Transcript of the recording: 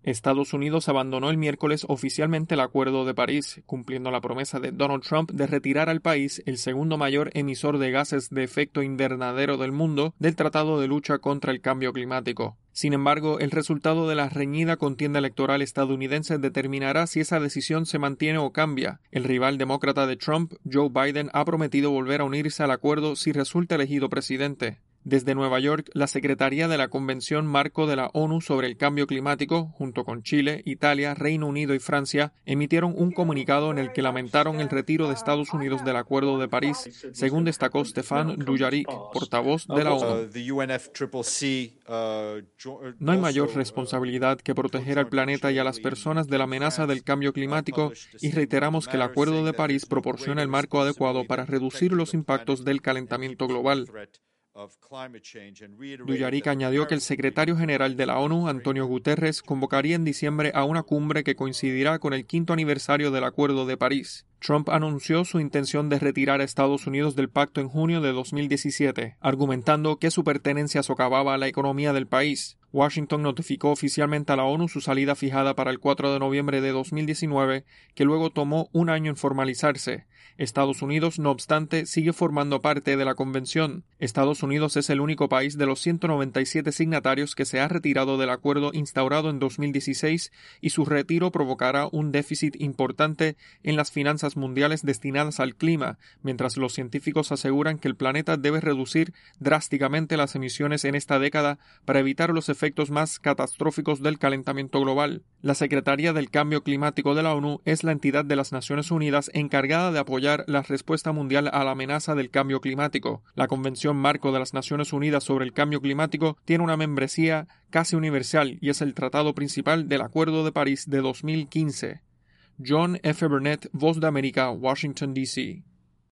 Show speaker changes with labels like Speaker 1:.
Speaker 1: Estados Unidos abandonó el miércoles oficialmente el Acuerdo de París, cumpliendo la promesa de Donald Trump de retirar al país, el segundo mayor emisor de gases de efecto invernadero del mundo, del Tratado de Lucha contra el Cambio Climático. Sin embargo, el resultado de la reñida contienda electoral estadounidense determinará si esa decisión se mantiene o cambia. El rival demócrata de Trump, Joe Biden, ha prometido volver a unirse al acuerdo si resulta elegido presidente. Desde Nueva York, la Secretaría de la Convención Marco de la ONU sobre el Cambio Climático, junto con Chile, Italia, Reino Unido y Francia, emitieron un comunicado en el que lamentaron el retiro de Estados Unidos del Acuerdo de París, según destacó Stéphane Dujarric, portavoz de la ONU. No hay mayor responsabilidad que proteger al planeta y a las personas de la amenaza del cambio climático, y reiteramos que el Acuerdo de París proporciona el marco adecuado para reducir los impactos del calentamiento global. Dujarric añadió que el secretario general de la ONU, Antonio Guterres, convocaría en diciembre a una cumbre que coincidirá con el 5º aniversario del Acuerdo de París. Trump anunció su intención de retirar a Estados Unidos del pacto en junio de 2017, argumentando que su pertenencia socavaba la economía del país. Washington notificó oficialmente a la ONU su salida fijada para el 4 de noviembre de 2019, que luego tomó un año en formalizarse. Estados Unidos, no obstante, sigue formando parte de la convención. Estados Unidos es el único país de los 197 signatarios que se ha retirado del acuerdo instaurado en 2016, y su retiro provocará un déficit importante en las finanzas mundiales destinadas al clima, mientras los científicos aseguran que el planeta debe reducir drásticamente las emisiones en esta década para evitar los efectos más catastróficos del calentamiento global. La Secretaría del Cambio Climático de la ONU es la entidad de las Naciones Unidas encargada de apoyar la respuesta mundial a la amenaza del cambio climático. La Convención Marco de las Naciones Unidas sobre el Cambio Climático tiene una membresía casi universal y es el tratado principal del Acuerdo de París de 2015. John F. Burnett, Voz de América, Washington, D.C.